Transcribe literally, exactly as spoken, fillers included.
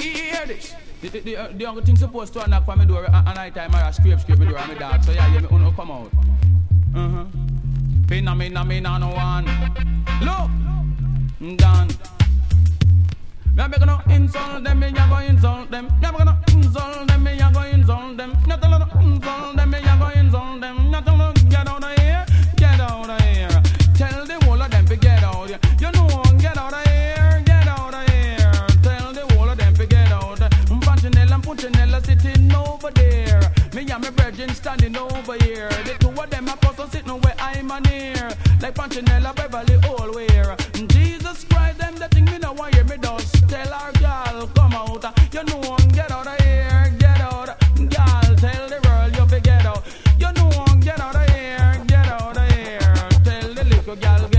hear this. The, the, the, the only thing supposed to knock on my door at night time I scrape, scrape my door and my dog. So yeah, you me wanna come out. Uh-huh. Pina me na me na no one. Look, done. Me a gonna insult them, me a go insult them. Me a gonna insult them, me a go insult them. Not gonna insult them, me a go insult them. Not gonna get out of here, get out of here. Tell the whole of them to get out here. You know, get out of here, get out of here. Tell the whole of them to get out. Punchinella and Punchinella sitting over there. Me and my virgin standing over here. The two of them are also sitting where I'm on here. Like Punchinella, Beverly, all where. Jesus Christ, them the thing me no want hear me does. Tell our girl, come out. You know, get out of here, get out. Girl, tell the world you fi get out. You know, get out of here, get out of here. Tell the little girl.